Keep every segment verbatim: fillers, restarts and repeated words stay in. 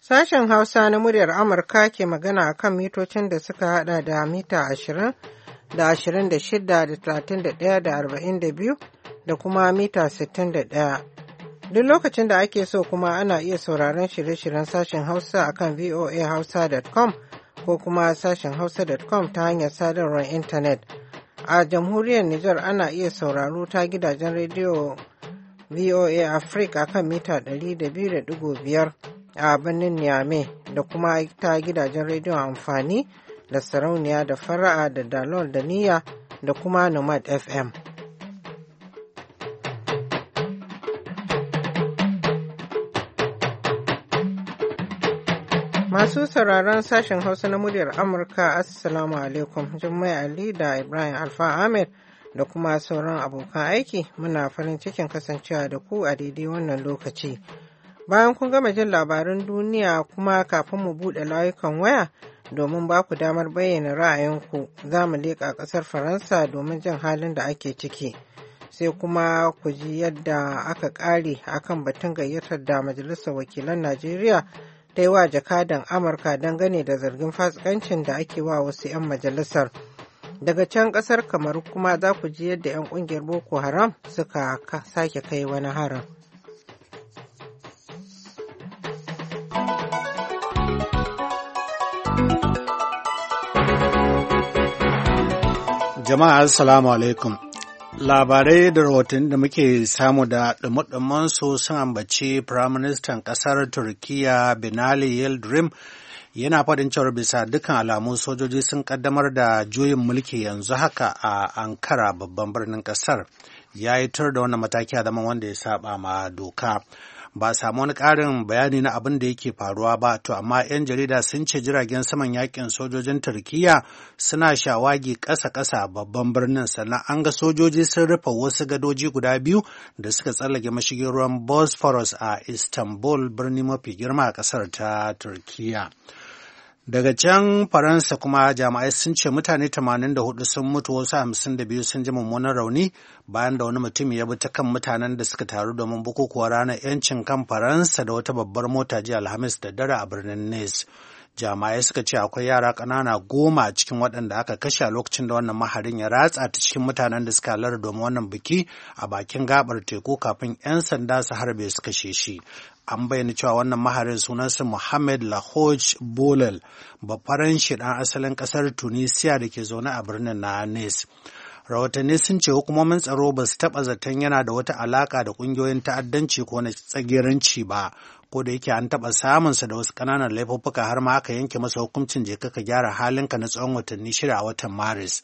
Sashen Hausa na muryar Amurka ke magana a kan mitocin da suka hada da mita ashirin da ashirin da shida da talatin da ɗaya da arba'in da biyu da kuma mita sittin da ɗaya. Duk lokacin da ake so kuma ana iya sauraron shirye-shiryen sashen Hausa a kan voa hausa dot com ko kuma sashen hausa dot com ta hanyar sadarwar intanet. A jamhuriyar Nijar ana iya sauraro ta gidajen rediyo V O A Africa kan mita ɗari da biyu da ɗigo biyar a birnin Niamey da kuma ta gidajen rediyon amfani da sarauniya da fara'a da dalol da niyya da kuma nomad F M. Masu sauraron sashen Hausa na muryar Amurka, Assalamu alaikum, Jummai Ali da Ibrahim Alfa Ahmed da kuma sauran abokan aiki muna farin cikin kasancewa da ku a daidai wannan lokaci. Bayan kun gama jin labaran duniya kuma kafin mu buɗe layukan waya domin ba ku damar bayyana ra'ayinku, za mu leƙa ƙasar Faransa domin jin halin da ake ciki. Sai kuma ku ji yadda aka ƙare akan batun gayyatar da Majalisar Wakilan Najeriya ta yi wa jakadan Amurka dangane da zargin fasikancin da ake wa wasu 'yan majalisar. Daga can ƙasar Kamaru kuma za ku ji yadda 'yan ƙungiyar Boko Haram suka sake kai wani harin. Jama'a assalamu alaikum. Labarai da rahoton da muke samu da ɗumuɗumin su sun ambaci Firaministan ƙasar Turkiyya Binali Yildirim yana faɗin cewar bisa dukkan alamu sojoji sun ƙaddamar da juyin mulki yanzu haka a Ankara babban birnin ƙasar. Ya yi tur da wannan mataki a zaman wanda ya saba ma doka. Ba a samu wani ƙarin bayani na abin da yake faruwa ba, to amma 'yan jarida sun ce jiragen saman yakin sojojin Turkiyya suna shawagi ƙasa-ƙasa babban birnin, sannan an ga sojoji sun rufe wasu gadoji guda biyu da suka tsallake mashigin ruwan Bosphorus a Istanbul, birni mafi girma a ƙasar ta Turkiyya. Daga can Faransa kuma jami'ai sun ce mutane tamanin da hudu sun mutu, wasu hamsin da biyu sun ji mummunan rauni bayan da wani mutum ya bi ta kan mutanen da suka taru domin bukukuwa ranar 'yancin kan Faransa da wata babbar mota jiya Alhamis da dare a birnin Nice. Jami'ai suka ce akwai yara ƙanana goma a cikin waɗanda aka kashe a lokacin da wannan maharin ya ratsa ta cikin mutanen da suka halarta domin wannan biki a bakin gabar teku kafin 'yan sanda su harbe su kashe shi. An bayyana cewa wannan maharin sunansa Mohamed Lahoj Boulel, bafaranshi ɗan asalin ƙasar Tunisia da ke zaune a birnin na Nice. Rahotanni sun ce hukumomin tsaro ba su taɓa zaton yana da wata alaƙa da ƙungiyoyin ta'addanci ko na tsageranci ba, ko da yake an taɓa samunsa da wasu ƙananan laifuffuka har ma aka yanke masa hukuncin je ka gyara halinka na tsawon watanni shida a watan Maris.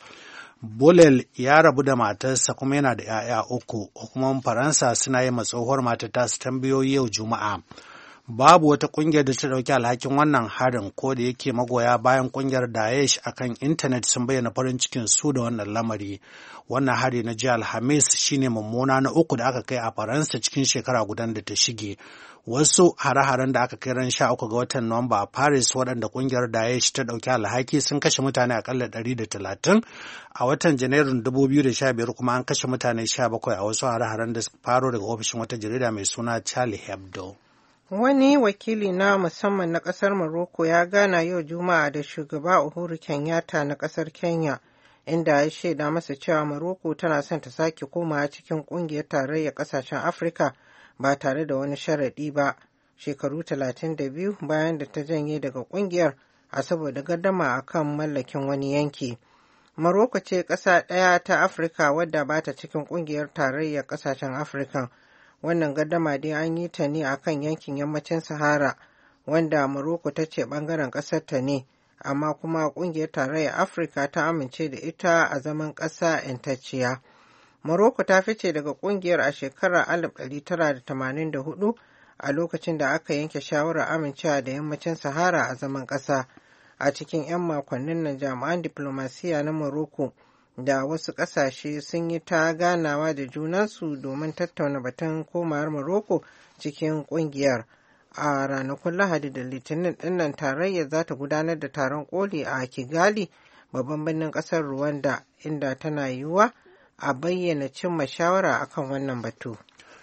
Bolel ya rabu da matarsa kuma yana da 'ya'ya uku. Hukumomin Faransa suna yi tsohuwar matar tasu tambayoyi yau Juma'a. Babu wata ƙungiyar da ta ɗauki alhakin wannan harin, ko da yake magoya bayan ƙungiyar Daesh a kan intanet sun bayyana farin cikin su da wannan lamari. Wannan hari na jiya Alhamis shine mummuna na uku da aka kai a Faransa cikin shekara gudan da ta shige. Wasu hare-haren da aka kai ran sha uku ga watan Nuwamba a Paris waɗanda ƙungiyar Daesh ta ɗauki alhaki sun kashe mutane akalla ɗari da talatin. A watan Janairun dubu biyu da sha biyar kuma an kashe mutane sha bakwai a wasu hare-haren da suka faro daga ofishin wata jarida mai suna Charlie Hebdo. Wani wakili na musamman na ƙasar Morocco ya gana yau Juma'a da shugaba Uhuru Kenyatta na ƙasar Kenya, inda ya shaida masa cewa Morocco tana son ta sake komawa cikin ƙungiyar tarayyar ƙasashen Afirka ba tare da wani sharaɗi ba, shekaru talatin da biyu bayan da ta janye daga ƙungiyar a saboda gardama a kan mallakin wani yanki. Morocco ce ƙasa ɗaya ta Afirka wadda ba ta cikin ƙungiyar tarayyar ƙasashen Afirka. Wannan gardama dai an yi ta ne a kan yankin yammacin Sahara, wanda Morocco ta ce ɓangaren ƙasarta ne, amma kuma ƙungiyar tarayyar Afirka ta amince da ita a zaman ƙasa 'yantacciya. Morocco ta fice daga ƙungiyar a shekarar alif ɗari tara da tamanin da hudu a lokacin da aka yanke shawarar amincewa da yammacin Sahara a zaman ƙasa. A cikin 'yan makonnin nan jami'an diplomasiya na Morocco da wasu ƙasashe sun yi ta ganawa da junansu domin tattauna batun komawar Morocco cikin ƙungiyar. A ranakun Lahadi da Litinin ɗinnan tarayyar za ta gudanar da taron koli a Kigali, babban birnin ƙasar Rwanda, inda tana yiwuwa a bayyana cimma shawara akan wannan batu.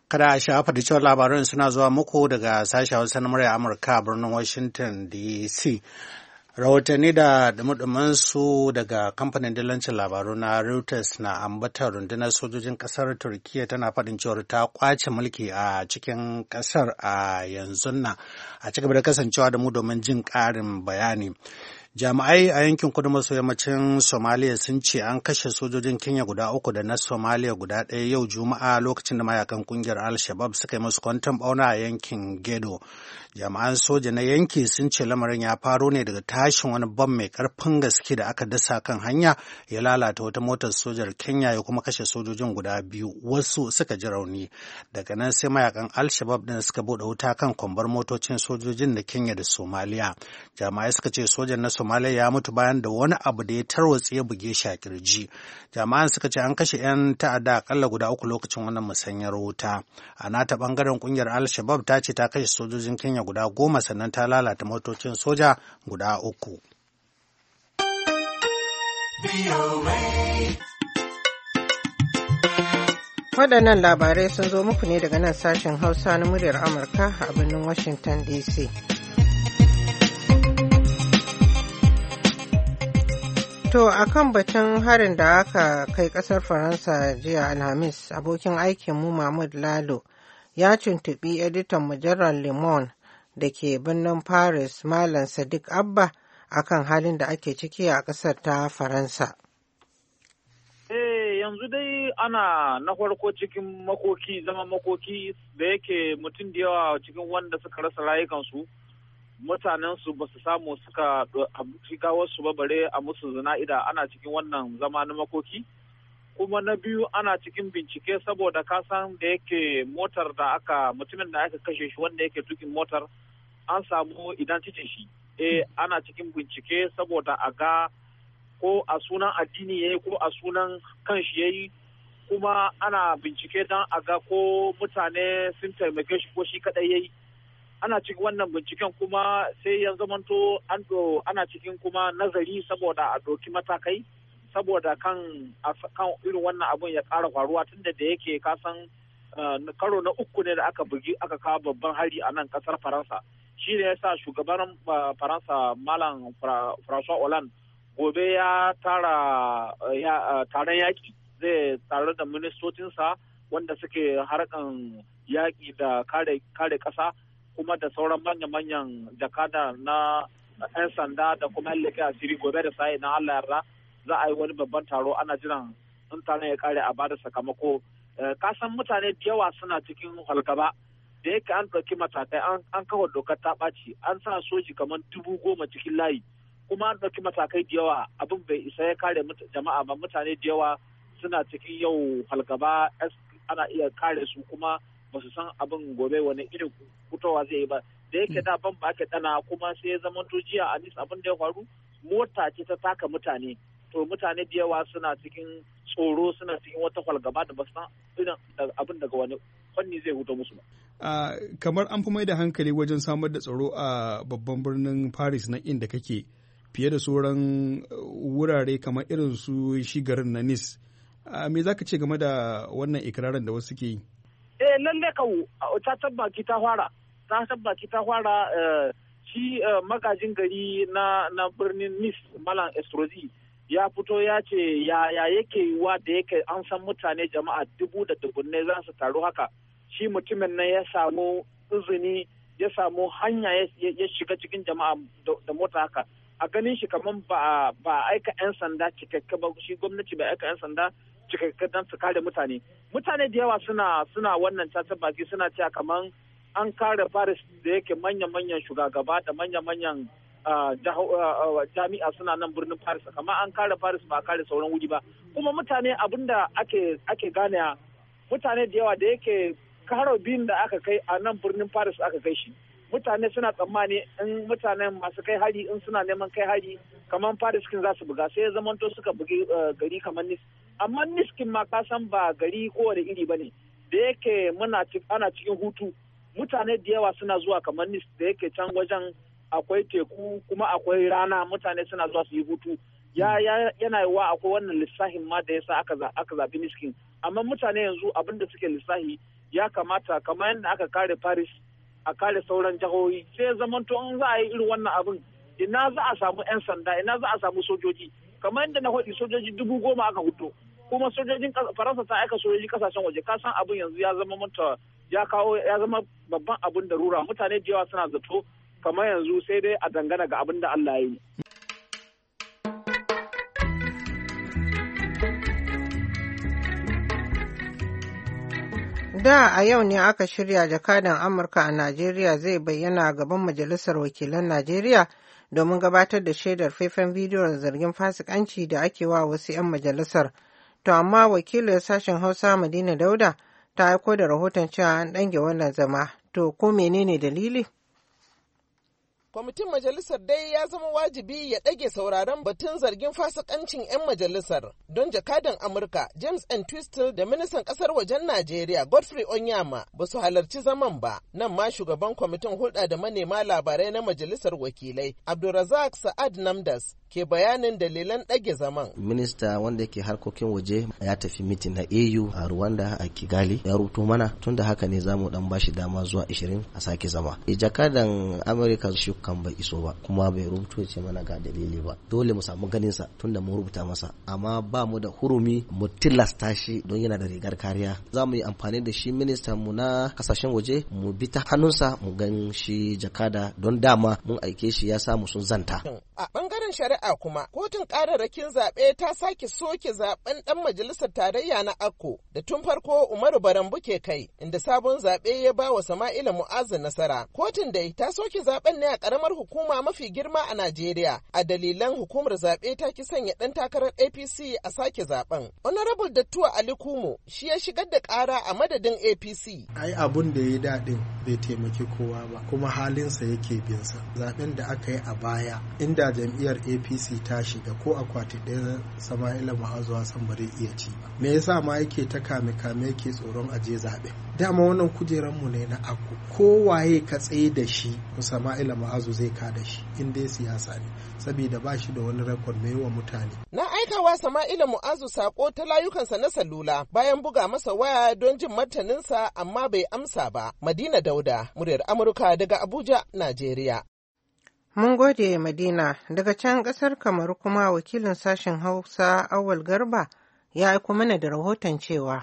Kada a sha'afa da cewa labaran suna zuwa muku daga sashen Hausa na murya Amurka a birnin Washington D C. Rahotanni da dumudumin su daga kamfanin dillancin labaru na Reuters na ambatar rundunar sojojin kasar Turkiyya tana faɗin cewar ta kwace mulki a cikin kasar a yanzu nan. A cigaba da kasancewa da mu domin jin ƙarin bayani. Jami'ai a yankin kudu maso yammacin Somalia sun ce an kashe sojojin Kenya guda uku da na Somalia guda ɗaya yau Juma'a lokacin da mayakan kungiyar Al-Shabaab suka yi musu kwanton ɓauna a yankin Gedo. Jami'an soja na yanki sun ce lamarin ya faro ne daga tashin wani bam mai ƙarfin gaske da aka dasa kan hanya ya lalata wata motar sojar Kenya ya kuma kashe sojojin guda biyu, wasu suka ji rauni. Daga nan sai mayakan Al-Shabaab ɗin suka buɗe wuta kan kwambar motocin sojojin na Kenya da Somalia. Jami'ai suka ce sojan na Somalia ya mutu bayan da wani abu da ya tarwatse ya buge shi a kirji. Jama'an suka ce an kashe 'yan ta'adda akalla guda uku lokacin wannan musanyar wuta. A nata bangaren kungiyar Al-Shabaab ta ce ta kashe sojojin Kenya guda goma sannan ta lalata motocin soja guda uku. Waɗannan labarai sun zo muku ne daga nan sashen Hausa na muryar Amurka a birnin Washington D C. To a kan batun harin da aka kai ƙasar Faransa jiya Alhamis, abokin aikinmu Mahmud Lalo ya tuntuɓi editan mujallar Le Monde da ke birnin Paris Malam Sadiq Abba akan halin da ake ciki a ƙasar ta Faransa. Eh yanzu dai ana na farko cikin makoki zama makoki da yake mutum da yawa cikin wanda suka rasa rayukansu. Mutanensu ba su samu suka shiga wasu ba bare a musu zina'ida ana cikin wannan zama na makoki. Kuma na biyu ana cikin bincike saboda kasan da yake motar da aka mutumin da aka kashe shi wanda yake tukin motar an samu identity shi. Eh ana cikin bincike saboda a ga ko a sunan addini yayi ko a sunan kanshi yayi, kuma ana bincike don a ga ko mutane sun taimake shi ko shi kadai yayi. Ana cikin wannan binciken kuma sai ya zamanto an do ana cikin kuma nazari saboda a ɗauki matakai saboda kan kan irin wannan abun ya ƙara faruwa tunda da yake kasan karo na uku ne da aka bugi aka kawo babban hari a nan ƙasar Faransa. Shi ne yasa shugaban Faransa Malam François Hollande gobe ya tara taron yaƙi zai tare da ministocinsa wanda suke harkan yaƙi da kare ƙasa kuma da sauran manya-manyan jakada na 'yan sanda da kuma yan leƙen asiri gobe da sa'i na Allah yarda za a yi wani babban taro ana jiran in taron ya kare a bada sakamako. Kasan mutane da yawa suna cikin halgaba da yake an ɗauki matakai an kawo dokar ta ɓaci an sa soji kamar dubu goma cikin layi kuma an ɗauki matakai da yawa abin bai isa ya kare jama'a ba. Mutane da yawa suna cikin yau halgaba ana iya kare su kuma ba su san abin gobe wani irin fitowa zai yi ba da yake da ban ba ake dana kuma sai ya zama jiya a nis abin da ya faru mota ce ta taka mutane to mutane da yawa suna cikin tsoro suna cikin wata kwalgaba da ba su san irin abin daga wani fanni zai huta musu ba. Uh, kamar an fi mai da hankali wajen samar da tsaro a babban birnin Paris na inda kake fiye da sauran wurare kamar irin su shi garin na Nice. Uh, me za ka ce game da wannan ikirarin da wasu ke yi? Eh lalle kawo ta tabbaki ta fara ta tabbaki ta fara shi magajin gari na na birnin Nice Malam Estrosi ya fito ya ce ya ya yake yiwa da yake an san mutane jama'a dubu da dubunne za su taru haka shi mutumin nan ya samu izini ya samu hanya ya shiga cikin jama'a da mota haka a ganin shi kamar ba ba aika 'yan sanda cikakke ba shi gwamnati ba aika 'yan sanda cikakke don su kare mutane mutane da yawa suna suna wannan cacar baki suna cewa kamar an kare Paris da yake manya-manyan shugaba da manya-manyan jami'a suna nan birnin Paris kamar an kare Paris ba a kare sauran wuri ba kuma mutane abinda ake ake gane mutane da yawa da yake karo biyun da aka kai a nan birnin Paris aka kai shi mutane suna tsammani in mutanen masu kai hari in suna neman kai hari kamar Paris kin za su buga sai ya zamanto suka bugi gari kamar Nice amma Nice kin ma ka san ba gari kowane iri bane da yake muna ana cikin hutu mutane da yawa suna zuwa kamar Nice da yake can wajen akwai teku kuma akwai rana mutane suna zuwa su yi hutu ya yana yiwa akwai wannan lissafin ma da yasa aka aka zabi Niskin. Amma mutane yanzu abin da suke lissafi ya kamata kamar yadda aka kare Paris a kare sauran jihohi, sai zamanto in za a yi irin wannan abin ina za a samu 'yan sanda, ina za a samu sojoji, kamar yadda na faɗi sojoji dubu goma aka hudu, kuma sojojin Faransa ta aika sojoji kasashen waje. Ka san abin yanzu ya zama mata ya kawo ya zama babban abin da rura, mutane da yawa suna zato kamar yanzu sai dai a dangana ga abin da Allah ya yi. Da a yau ne aka shirya jakadan Amurka a Najeriya zai bayyana gaban Majalisar Wakilan Najeriya domin gabatar da shaidar faifan bidiyon zargin fasikanci da ake wa wasu 'yan majalisar. To amma wakilin sashen Hausa Madina Dauda ta aiko da rahoton cewa an ɗange wannan zama. To ko menene dalili? Kwamitin majalisar dai ya zama wajibi ya ɗage sauraron batun zargin fasikancin 'yan majalisar don jakadan Amurka James N. Twistle da ministan ƙasar wajen Najeriya Godfrey Onyama ba su halarci zaman ba. Nan ma shugaban kwamitin hulɗa da manema labarai na majalisar wakilai Abdulrazak Sa'ad Namdas ke bayanin dalilan ɗage zaman. Minista wanda ke harkokin waje ya tafi mitin na A U a Rwanda a Kigali ya rubuto mana tun da haka ne za mu dan bashi dama zuwa ishirin a sake zama. Jakadan Amurka shi kan bai iso ba kuma bai rubuto ce mana ga dalili ba. Dole mu samu ganin sa tun da mu rubuta masa amma ba mu da hurumi mu tilasta shi don yana da rigar kariya. Za mu yi amfani da shi ministan mu na kasashen waje mu bi ta hannunsa mu gan shi jakada don dama mun aike shi ya samu sun zanta. A bangaren shari'a kuma kotun kararrakin zaɓe ta sake soke zaben ɗan majalisar tarayya na Akko da tun farko Umaru Barambu ke kai inda sabon zaɓe ya ba wa Sama'ila Mu'azzu nasara. Kotun dai ta soke zaben ne a ƙaramar hukuma mafi girma a Najeriya a dalilan hukumar zaɓe ta ki sanya ɗan takarar A P C a sake zaben. Honorable Dattuwa Ali Kumo shi ya shigar da ƙara a madadin A P C. Ai abun da ya daɗin bai taimaki kowa ba kuma halinsa yake binsa. Zaben da aka yi a baya inda jam'iyyar A P C ta shiga ko akwati ɗaya Sama'ila Mu'azzu Hassan ba zai iya ci ba. Me yasa ma yake ta kame kame yake tsoron aje zaɓe? Dama wannan kujeran mu ne na Akko. Kowaye ka tsaye da shi Sama'ila Mu'azzu zai ka da shi in dai siyasa ne saboda ba shi da wani rekod mai wa mutane. Na aikawa Sama'ila Mu'azzu sako ta layukansa na salula bayan buga masa waya don jin martaninsa amma bai amsa ba. Madina Dauda, muryar Amurka daga Abuja, Najeriya. Mun gode Madina. Daga can ƙasar Kamaru kuma wakilin sashen Hausa Awal Garba ya aiko mana da rahoton cewa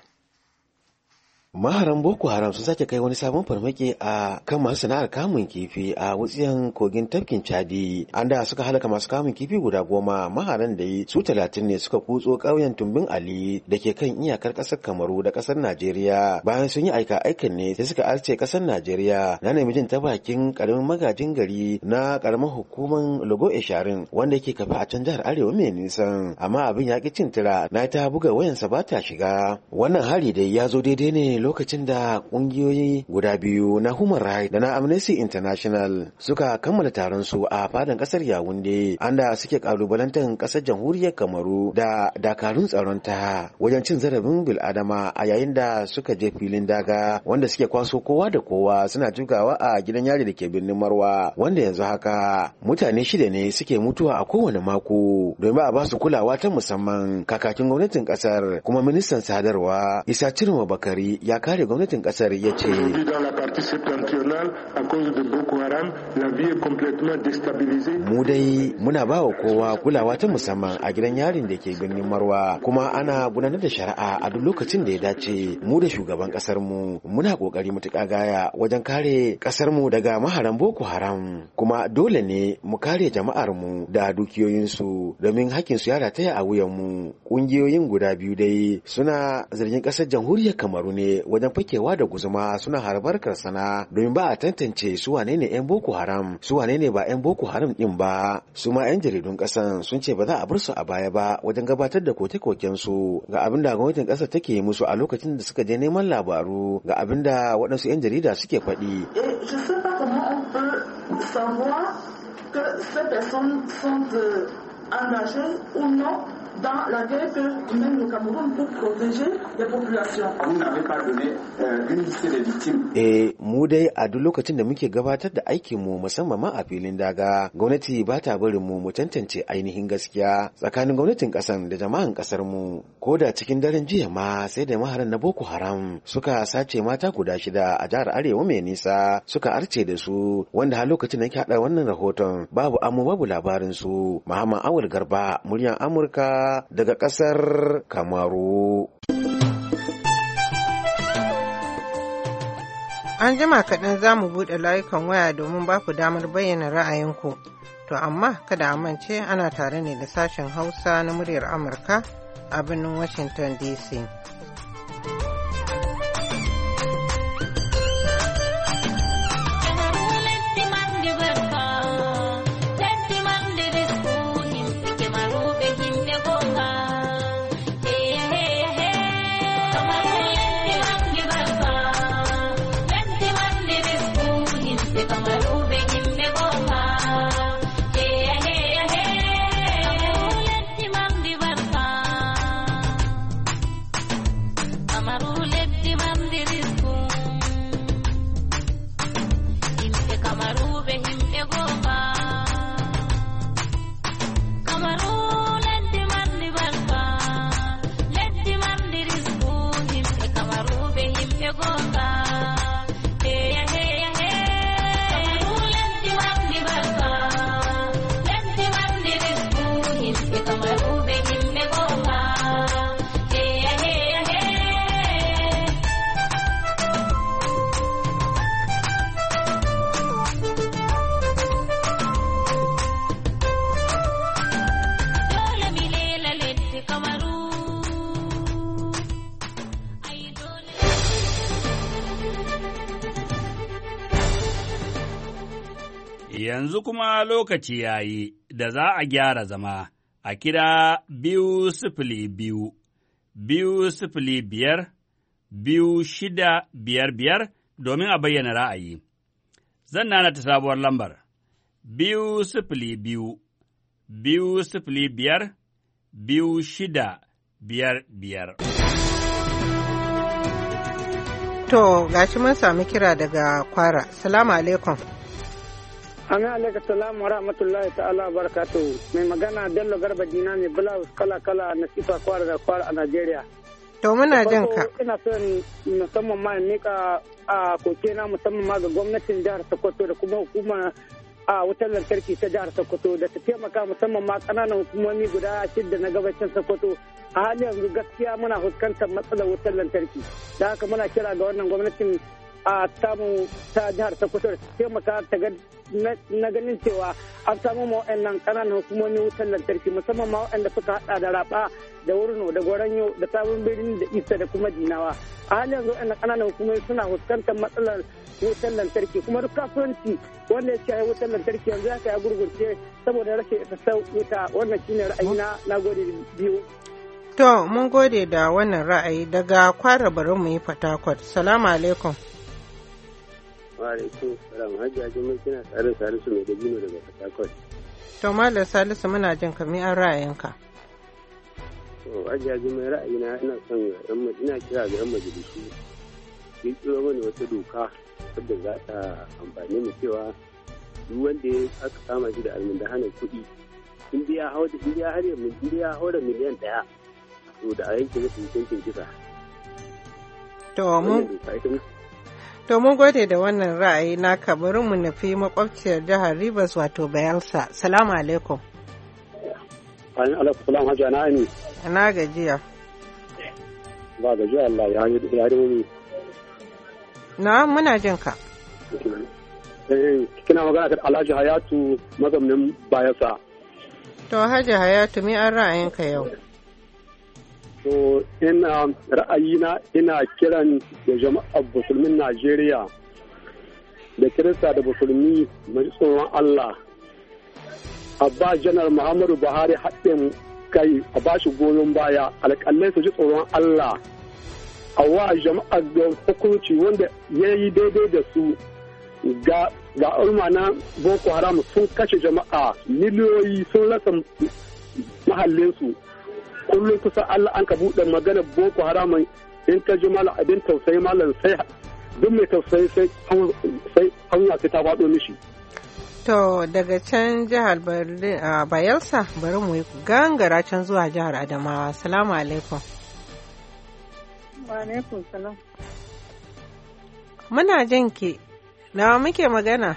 Maharan Boko Haram sun sake kai wani sabon farmaki a kan masu sana'ar kamun kifi a wutsiyan kogin tafkin Chadi. An da suka halaka masu kamun kifi guda goma. Maharan da yi su talatin ne suka kutso ƙauyen Tumbin Ali da ke kan iyakar ƙasar Kamaru da ƙasar Najeriya. Bayan sun yi aika aikin ne sai suka arce ƙasar Najeriya. Na nemi jin ta bakin ƙaramin magajin gari na ƙaramin hukumar Logo Esharin wanda yake kafa a can jihar Arewa mai nisan. Amma abin ya ƙi cin tira na ta buga wayansa ba ta shiga. Wannan hari dai ya zo daidai ne lokacin da kungiyoyi guda biyu na Human Rights da na Amnesty International suka kammala taron su a fadan kasar Yaounde, anda suke kalubalantar kasar jamhuriyar Kamaru da dakarun tsaron ta wajen cin zarafin bil'adama a yayin da suka je filin daga wanda suke kwaso kowa da kowa suna jugawa a gidan yari da ke birnin Marwa, wanda yanzu haka mutane shida ne suke mutuwa a kowane mako domin a ba su kulawa ta musamman. Kakakin gwamnatin kasar kuma ministan sadarwa Isa Cirma Bakari ya kare gwamnatin kasar ya ce mu dai muna ba wa kowa kulawa ta musamman a gidan yarin da ke birnin Marwa kuma ana gudanar da shari'a a duk lokacin da ya dace. Mu da shugaban kasar mu muna kokari mutuƙa gaya wajen kare kasar mu daga maharan Boko Haram, kuma dole ne mu kare jama'ar mu da dukiyoyinsu domin hakkin su ya rataya a wuyan mu. Kungiyoyin guda biyu dai suna zargin kasar jamhuriyar Kamaru ne wajen fakewa da guzuma suna harbar karsana domin ba a tantance su wane ne 'yan Boko Haram su wane ne ba 'yan Boko Haram din ba. Su ma 'yan jaridun kasan sun ce ba za a bar su a baya ba wajen gabatar da koke-koken su ga abin da gwamnatin kasar take musu a lokacin da suka je neman labaru, ga abin da waɗansu 'yan jarida suke faɗi. dans la guerre que mène le Cameroun pour protéger les populations. Vous n'avez pas donné euh, une liste des victimes. Eh, mu dai a duk lokacin da muke gabatar da aikin mu musamman ma a filin daga, gwamnati ba ta barin mu mu tantance ainihin gaskiya tsakanin gwamnatin kasan da jama'an kasar mu. Ko da cikin daren jiya ma sai da maharan na Boko Haram suka sace mata guda shida a jihar Arewa mai nisa suka arce da su, wanda har lokacin da ke hada wannan rahoton babu amma babu labarin su. Muhammad Awul Garba, muryar Amurka daga kasar Kamaru. An jima kaɗan za mu buɗe layukan waya domin ba ku damar bayyana ra'ayinku. To amma kada a mance ana tare ne da sashen Hausa na muryar Amurka a birnin Washington D C. Yanzu kuma lokaci ya yi da za a gyara zama a kira biyu sifili biyu, biyu sifili biyar, biyu shida biyar biyar domin a bayyana ra'ayi. Zan nana ta sabuwar lambar, biyu sifili biyu, biyu sifili biyar, biyu shida biyar biyar. To, gashi mun sami kira daga Kwara. Salamu alaikum. Amin alaikar salamu wa rahmatullahi ta'ala barakatu. Mai magana Bello Garba Dina ne blouse kala-kala na sifa Kwara da Kwara a Najeriya. To muna jin ka. Ina son musamman ma nika a koke na musamman ma ga gwamnatin jihar Sokoto da kuma hukumar a wutar lantarki ta jihar Sokoto da ta taimaka musamman ma kananan hukumomi guda shidda na gabashin Sokoto. A hali yanzu gaskiya muna fuskantar matsalar wutar lantarki. Da haka muna kira ga wannan gwamnatin a samu ta jihar Sokoto da ta taimaka ta ga na ganin cewa an samu ma waɗannan ƙananan hukumomi wutar lantarki musamman ma waɗanda suka haɗa da raba da wurno da goranyo da sabon birni da isa da kuma dinawa. A halin yanzu waɗannan ƙananan hukumomi suna fuskantar matsalar wutar lantarki kuma duk kasuwanci wanda ya shaye wutar lantarki yanzu ya kai gurgurce saboda rashin isassau wuta. Wannan shine ra'ayina. Na gode biyu. To mun gode da wannan ra'ayi daga Kwara bari mu yi Fatakwat. Salamu alaikum. Wa alaikum salam. Hajiya Jummai kina tsarin Salisu mai dabino daga Fatakwal. To Malam Salisu muna jin ka mi an ra'ayinka. To Hajiya Jummai ra'ayina ina son yan ina kira ga yan majalisu su kiro mana wata doka wadda za ta amfani mu cewa duk wanda aka kama shi da almundahanar kuɗi in dai ya haura in ya haura in dai ya haura miliyan ɗaya to da a yanke masa hukuncin kisa. To mun To mun gode da wannan ra'ayi naka bari mu nufi makwabciyar jihar Rivers wato Bayelsa. Salamu alaikum. Ayin alaikum salam hajji ana ne. Ana gajiya. Ba gajiya Allah ya yi ya yi Na muna jin ka. Eh kina magana da Alhaji Hayatu mazaunin Bayelsa. To Haji Hayatu me an ra'ayinka yau? To ina ra'ayina ina kiran da jama'ar musulmin Najeriya da Kirista da musulmi mai tsoron Allah a ba janar Muhammadu Buhari haɗin kai a ba shi goyon baya alƙalai su ji tsoron Allah a wa jama'ar da hukunci wanda ya yi daidai da su ga ga ulma na Boko Haram sun kashe jama'a miliyoyi sun rasa mahallinsu kullum kusa Allah an ka buɗe magana Boko Haram in ka ji malam abin tausayi malam sai duk mai tausayi sai sai hanya ta faɗo mishi. To daga can jihar Bayelsa bari mu gangara can zuwa jihar Adamawa. Assalamu alaikum. Wa alaikum salam. Muna jin ki. Nawa muke magana?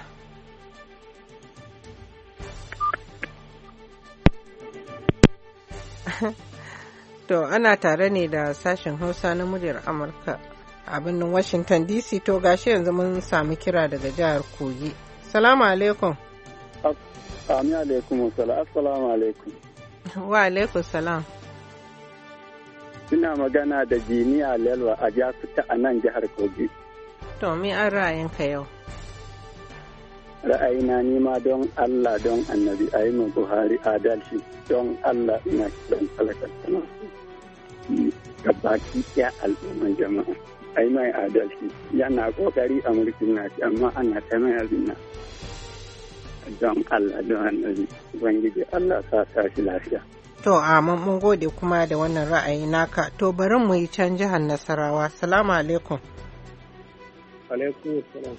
To ana tare ne da sashen Hausa na muryar Amurka a birnin Washington D C. To gashi yanzu mun sami kira daga jihar Kogi. Salamu alaikum. Amin alaikum salam. Assalamu alaikum. Wa alaikum salam. Ina magana da Jiniya Lelwa a Jakuta a nan jihar Kogi. To me an ra'ayinka yau? Ra'ayina nima don Allah don Annabi a yi min Buhari adalci don Allah ina kiran talakar sana. Gabaki ɗaya al'umman jama'a. A yi mai adalci yana kokari a mulkin nashi amma ana ta mai abin don Allah don Annabi. Ubangiji Allah sa sa shi lafiya. To a mun gode kuma da wannan ra'ayi naka. To bari mu yi can jihar Nasarawa. Salamu alaikum. Alaikum salam.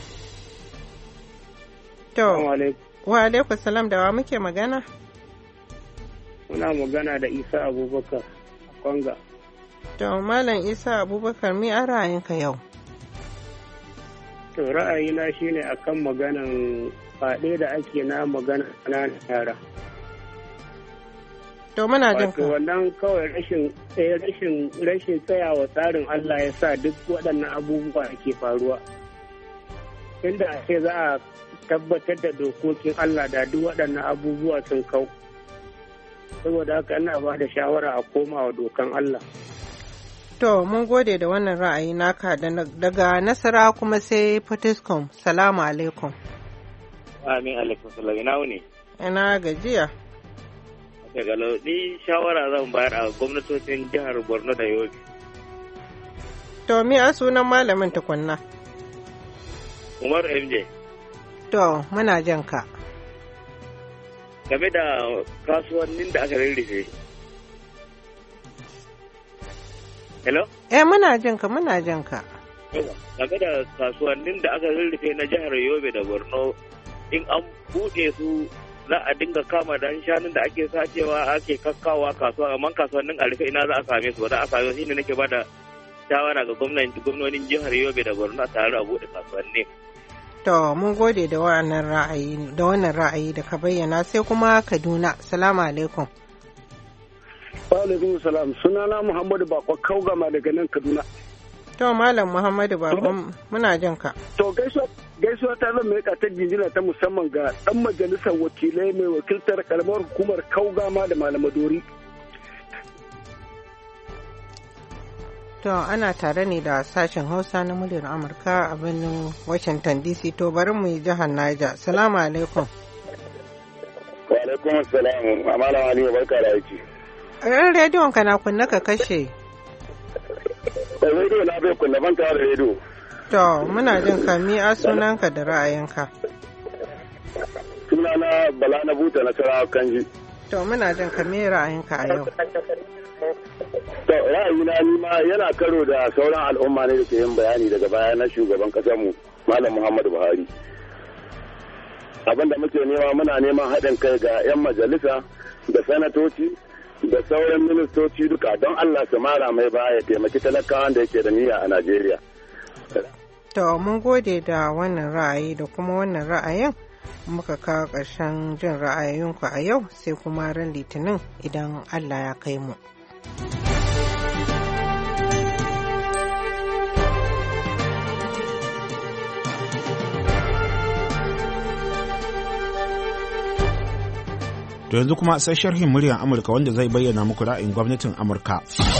To, wa alaikum salam da wa muke magana? Muna magana da Isa Abubakar a Kwanga. To, Malam Isa Abubakar mi a ra'ayinka yau? To, ra'ayina shine akan maganan faɗe da ake na magana na yara. To, muna jin ka. Wato wannan kawai rashin rashin rashin tsayawa tsarin Allah ya sa duk waɗannan abubuwa da ke faruwa. Inda ake za a tabbatar da dokokin Allah da duk waɗannan abubuwa sun kau. Saboda haka ina ba da shawara a koma wa dokan Allah. To, mun gode da wannan ra'ayi naka daga Nasara kuma sai Fatiskum. Salamu alaikum. Amin alaikum salam. Ina wuni? Ina gajiya. Daga ni shawara zan bayar a gwamnatocin jihar Borno da Yobe. To, mi a sunan malamin tukunna? Umar M J. To, muna jan ka. Game da kasuwannin da aka rarrafe. Hello? Eh, muna jan ka, muna jan ka. Game da kasuwannin da aka rarrafe na jihar Yobe da Borno, in an buɗe su za a dinga kama da shanun da ake sacewa ake kakkawa kasuwa, amma kasuwannin a rufe ina za a same su ba za a same su. Shi ne nake ba da shawara ga gwamnonin jihar Yobe da Borno a tare a buɗe kasuwanni. To, mun gode da wannan ra'ayi da wannan ra'ayi da ka bayyana sai kuma Kaduna. Salamu alaikum. Wa alaikum salam. Sunana Muhammadu Bako Kaugama daga nan Kaduna. To, Malam Muhammadu Bako muna jin ka. To, gaisuwa gaisuwa ta zan mai ta jinjina ta musamman ga dan majalisar wakilai mai wakiltar karamar hukumar Kaugama da Malamadori. To, ana tare ne da sashen Hausa na muryar Amurka a birnin Washington D C. To, bari mu yi jihar Niger. Salamu alaikum. Wa alaikum salam. Amala Ali barka da aiki. Ran rediyon ka na kunna ka kashe. Rediyo na bai kunna ban da rediyo. To, muna jin ka mi a sunanka da ra'ayinka. Sunana Bala na Buta na Sarawa Kanji. To, muna jin ka mi ra'ayinka a yau. To, ra'ayina ni ma yana karo da sauran al'umma ne da ke yin bayani daga baya na shugaban mu Malam Muhammadu Buhari. Abin da muke nema muna neman haɗin kai ga 'yan majalisa da sanatoci da sauran ministoci duka don Allah su mara mai baya taimaki talakawan da yake da niyya a Najeriya. To, mun gode da wannan ra'ayi da kuma wannan ra'ayin muka kawo ƙarshen jin ra'ayoyinku a yau sai kuma ran Litinin idan Allah ya kai mu. To yanzu kuma sai sharhin muryar Amurka wanda zai bayyana muku ra'ayin gwamnatin Amurka.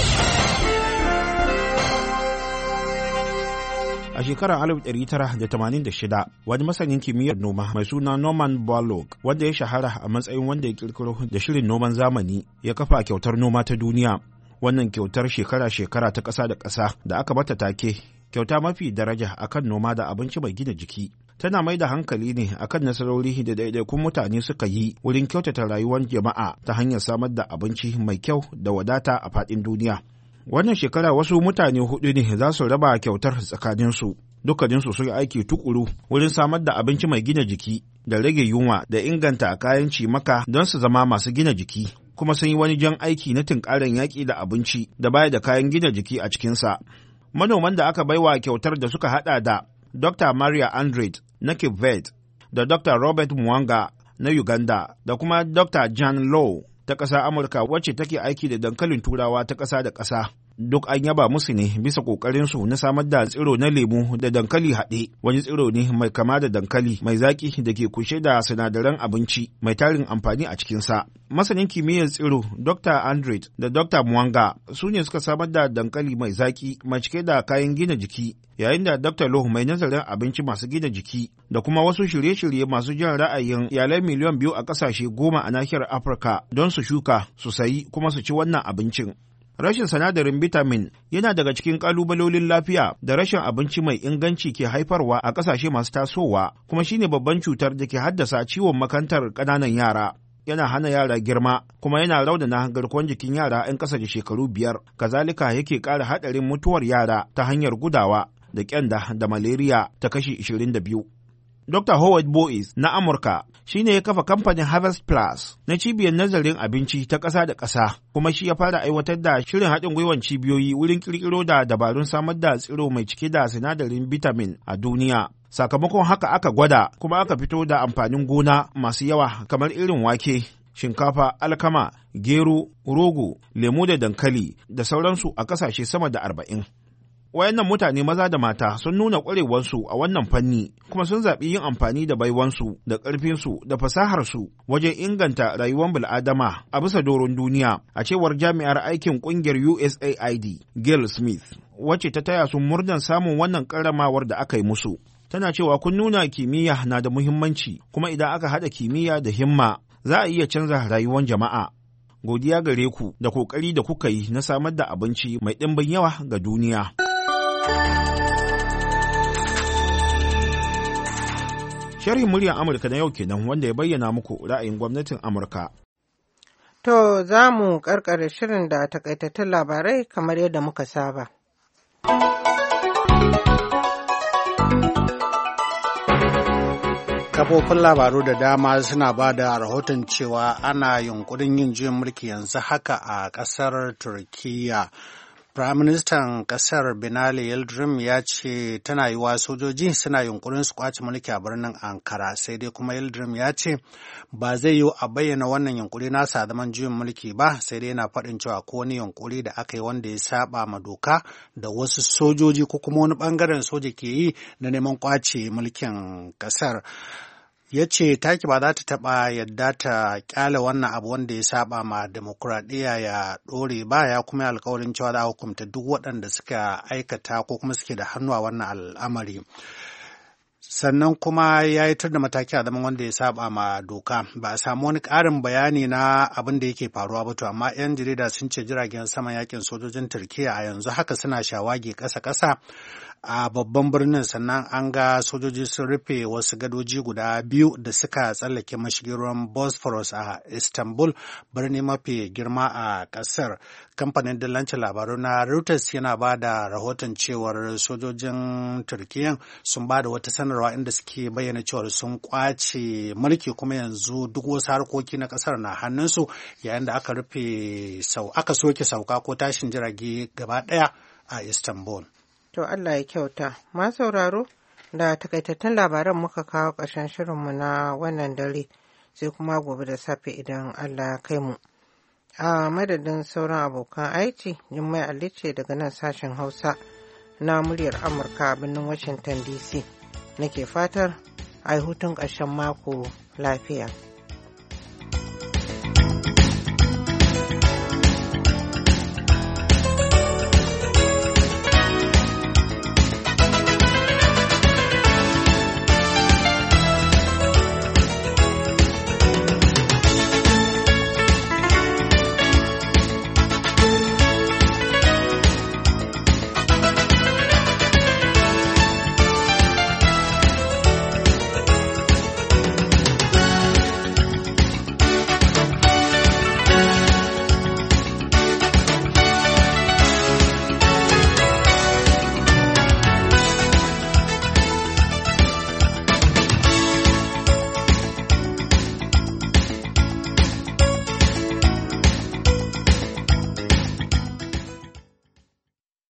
A shekarar alif ɗari tara da tamanin da shida, wani masanin kimiyyar noma mai suna Norman Borlaug, wanda ya shahara a matsayin wanda ya kirkiro da shirin noman zamani, ya kafa kyautar noma ta duniya. Wannan kyautar shekara-shekara ta ƙasa da ƙasa da aka bata take kyauta mafi daraja akan noma da abinci mai gina jiki. tana mai da hankali ne akan nasarori da ɗaiɗaikun mutane suka yi wurin kyautata rayuwar jama'a ta hanyar samar da abinci mai kyau da wadata a faɗin duniya. Wannan shekara wasu mutane hudu ne za su raba kyautar tsakaninsu. Dukkaninsu sun yi aiki tukuru wurin samar da abinci mai gina jiki da rage yunwa da inganta kayan cimaka don su zama masu gina jiki. Kuma sun yi wani jan aiki na tunkarar yaƙi da abinci da baya da kayan gina jiki a cikinsa. Manoman da aka baiwa kyautar da suka haɗa da Doctor Maria Andrade na Cape Verde da Doctor Robert Mwanga na Uganda da kuma Doctor Jan Low ta ƙasar Amurka wacce take aiki da dankalin Turawa ta ƙasa da ƙasa. Duk an yaba musu ne bisa ƙoƙarinsu na samar da tsiro na lemu da dankali haɗe, wani tsiro ne mai kama da dankali mai zaƙi da ke kunshe da sinadaran abinci mai tarin amfani a cikinsa. Masanin kimiyyar tsiro Doctor Andrade da Doctor Mwanga su ne suka samar da dankali mai zaƙi mai cike da kayan gina jiki, yayin da Doctor Loh mai nazarin abinci masu gina jiki da kuma wasu shirye-shirye masu jan ra'ayin iyalai miliyan biyu a ƙasashe goma a nahiyar Afirka don su shuka, su sayi kuma su ci wannan abincin. Rashin sinadarin vitamin yana daga cikin ƙalubalolin lafiya da rashin abinci mai inganci ke haifarwa a ƙasashe masu tasowa, kuma shine babban cutar da ke haddasa ciwon makantar ƙananan yara. Yana hana yara girma, kuma yana raunana garkuwar jikin yara 'yan ƙasa da shekaru biyar. Kazalika yake ƙara haɗarin mutuwar yara ta hanyar gudawa da ƙyanda da malaria ta kashi ishirin da biyu. Doctor Howard Boyce na Amurka shi ne ya kafa kamfanin Harvest Plus na cibiyar nazarin abinci ta ƙasa da ƙasa, kuma shi ya fara aiwatar da shirin haɗin gwiwar cibiyoyi wurin ƙirƙiro da dabarun samar da tsiro mai cike da sinadarin vitamin a duniya. Sakamakon haka aka gwada kuma aka fito da amfanin gona masu yawa kamar irin wake, shinkafa, alkama, gero, rogo, lemu da dankali da sauransu a ƙasashe sama da arba'in. Wayannan mutane maza da mata sun nuna ƙwarewarsu a wannan fanni, kuma sun zaɓi yin amfani da baiwansu da ƙarfinsu da fasaharsu wajen inganta rayuwar bil'adama a bisa doron duniya, a cewar jami'ar aikin ƙungiyar U S A I D Gail Smith, wacce ta taya su murnar samun wannan ƙarramawar da aka yi musu. Tana cewa kun nuna kimiyya na da muhimmanci, kuma idan aka haɗa kimiyya da himma za a iya canza rayuwar jama'a. Godiya gare ku da ƙoƙari da kuka yi na samar da abinci mai ɗimbin yawa ga duniya. Sharhin muryar Amurka na yau kenan, wanda ya bayyana muku ra'ayin gwamnatin Amurka. To za mu karkare shirin da takaitattun labarai kamar yadda muka saba. Kafofin labaru da dama suna ba da rahoton cewa ana yunkurin yin juyin mulki yanzu haka a ƙasar Turkiyya. Firaministan ƙasar Binali Yildirim ya ce tana yiwa sojoji suna yunkurin su kwace mulki a birnin Ankara, sai dai kuma Yildirim ya ce ba zai yiwu a bayyana wannan yunkuri nasa zaman juyin mulki ba, sai dai yana faɗin cewa ko wani yunkuri da aka yi wanda ya saba ma doka da wasu sojoji ko kuma wani ɓangaren soja ke yi na neman kwace mulkin ƙasar. Ya ce taki ba za ta taɓa yadda ta ƙyale wannan abu wanda ya saba ma demokuraɗiyya ya ɗore ba, ya kuma alkawarin cewa za a hukumta duk waɗanda suka aikata ko kuma suke da hannu a wannan al'amari. Sannan kuma ya yi tur da mataki a zaman wanda ya saba ma doka. Ba a samu wani ƙarin bayani na abin da yake faruwa ba to, amma 'yan jarida sun ce jiragen saman yakin sojojin Turkiyya a yanzu haka suna shawagi ƙasa-ƙasa a babban birnin, sannan an ga sojoji sun rufe wasu gadoji guda biyu da suka tsallake mashigin ruwan Bosphorus a Istanbul, birni mafi girma a ƙasar. Kamfanin dillancin labaru na Reuters yana ba da rahoton cewar sojojin Turkiyya sun ba da wata sanarwa inda suke bayyana cewar sun kwace mulki, kuma yanzu duk wasu harkoki na ƙasar na hannunsu, yayin da aka rufe sau aka soke sauka ko tashin jirage gaba ɗaya a Istanbul. To Allah ya kyauta. Ma sauraro, da takaitattun labaran muka kawo ƙarshen shirinmu na wannan dare, sai kuma gobe da safe idan Allah ya kai mu. A madadin sauran abokan aiki, Jummai Ali ce daga nan sashen Hausa na muryar Amurka a birnin Washington D C. Nake fatar a yi hutun ƙarshen mako lafiya.